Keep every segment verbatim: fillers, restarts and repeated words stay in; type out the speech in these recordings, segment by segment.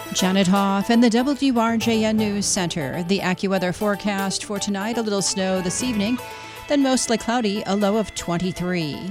Janet Hoff in the W R J N News Center. The AccuWeather forecast for tonight: a little snow this evening, then mostly cloudy, a low of twenty-three.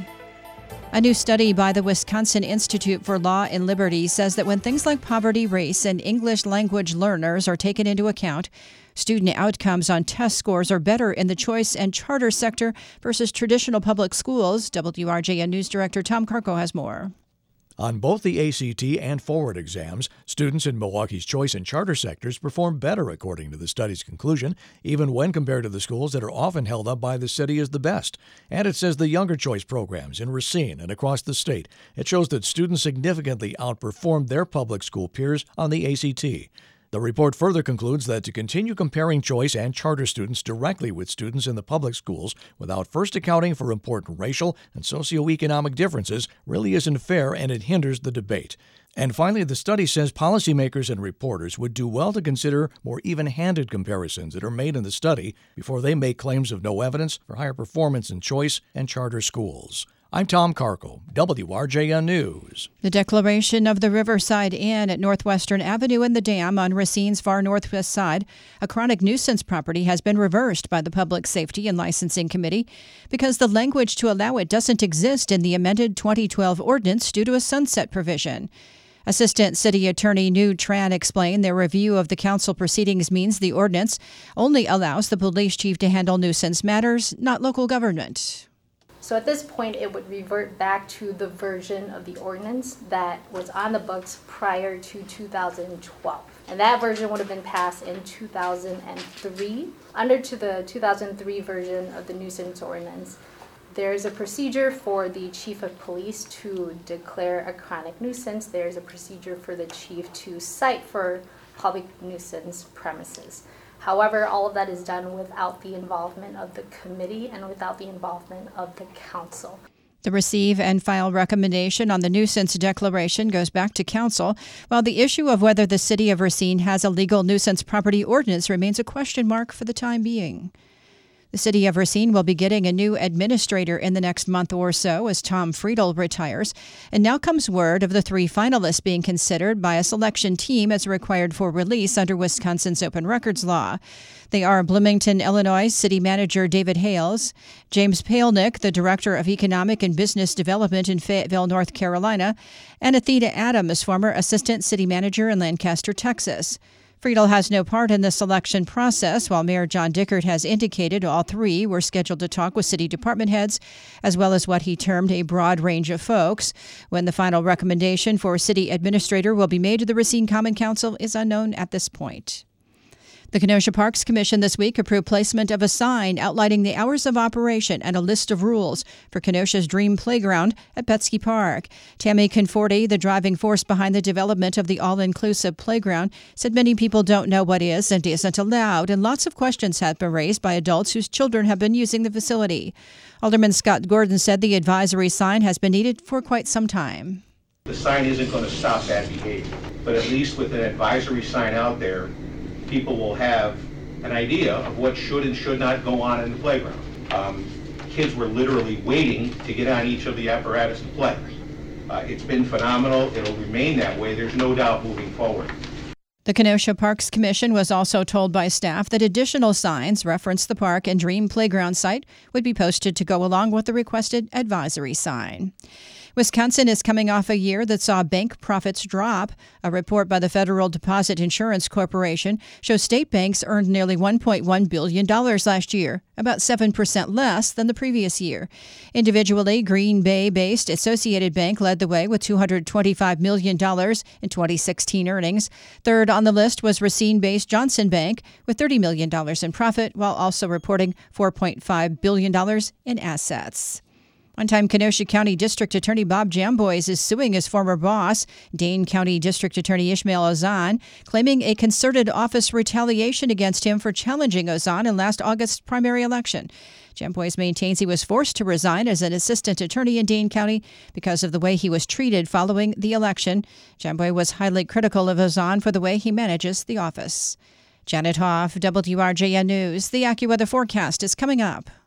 A new study by the Wisconsin Institute for Law and Liberty says that when things like poverty, race, and English language learners are taken into account, student outcomes on test scores are better in the choice and charter sector versus traditional public schools. W R J N News Director Tom Karko has more. On both the A C T and Forward exams, students in Milwaukee's choice and charter sectors perform better, according to the study's conclusion, even when compared to the schools that are often held up by the city as the best. And it says the younger choice programs in Racine and across the state, it shows that students significantly outperformed their public school peers on the A C T. The report further concludes that to continue comparing choice and charter students directly with students in the public schools without first accounting for important racial and socioeconomic differences really isn't fair, and it hinders the debate. And finally, the study says policymakers and reporters would do well to consider more even-handed comparisons that are made in the study before they make claims of no evidence for higher performance in choice and charter schools. I'm Tom Karko, W R J N News. The declaration of the Riverside Inn at Northwestern Avenue and the Dam on Racine's far northwest side, a chronic nuisance property, has been reversed by the Public Safety and Licensing Committee because the language to allow it doesn't exist in the amended twenty twelve ordinance due to a sunset provision. Assistant City Attorney New Tran explained their review of the council proceedings means the ordinance only allows the police chief to handle nuisance matters, not local government. So at this point, it would revert back to the version of the ordinance that was on the books prior to two thousand twelve. And that version would have been passed in two thousand three. Under to the two thousand three version of the nuisance ordinance, there's a procedure for the chief of police to declare a chronic nuisance. There's a procedure for the chief to cite for public nuisance premises. However, all of that is done without the involvement of the committee and without the involvement of the council. The receive and file recommendation on the nuisance declaration goes back to council, while the issue of whether the city of Racine has a legal nuisance property ordinance remains a question mark for the time being. The city of Racine will be getting a new administrator in the next month or so as Tom Friedel retires. And now comes word of the three finalists being considered by a selection team as required for release under Wisconsin's open records law. They are Bloomington, Illinois City Manager David Hales, James Paleniuk, the Director of Economic and Business Development in Fayetteville, North Carolina, and Athena Adams, former Assistant City Manager in Lancaster, Texas. Friedel has no part in the selection process, while Mayor John Dickert has indicated all three were scheduled to talk with city department heads, as well as what he termed a broad range of folks. When the final recommendation for city administrator will be made to the Racine Common Council is unknown at this point. The Kenosha Parks Commission this week approved placement of a sign outlining the hours of operation and a list of rules for Kenosha's Dream Playground at Betsky Park. Tammy Conforti, the driving force behind the development of the all-inclusive playground, said many people don't know what is and isn't allowed, and lots of questions have been raised by adults whose children have been using the facility. Alderman Scott Gordon said the advisory sign has been needed for quite some time. The sign isn't going to stop that behavior, but at least with an advisory sign out there, people will have an idea of what should and should not go on in the playground. Um, kids were literally waiting to get on each of the apparatus to play. Uh, it's been phenomenal. It'll remain that way. There's no doubt moving forward. The Kenosha Parks Commission was also told by staff that additional signs reference the park and Dream Playground site would be posted to go along with the requested advisory sign. Wisconsin is coming off a year that saw bank profits drop. A report by the Federal Deposit Insurance Corporation shows state banks earned nearly one point one billion dollars last year, about seven percent less than the previous year. Individually, Green Bay-based Associated Bank led the way with two hundred twenty-five million dollars in twenty sixteen earnings. Third on the list was Racine-based Johnson Bank with thirty million dollars in profit, while also reporting four point five billion dollars in assets. One-time Kenosha County District Attorney Bob Jamboys is suing his former boss, Dane County District Attorney Ishmael Ozan, claiming a concerted office retaliation against him for challenging Ozan in last August's primary election. Jamboys maintains he was forced to resign as an assistant attorney in Dane County because of the way he was treated following the election. Jamboy was highly critical of Ozan for the way he manages the office. Janet Hoff, W R J N News. The AccuWeather forecast is coming up.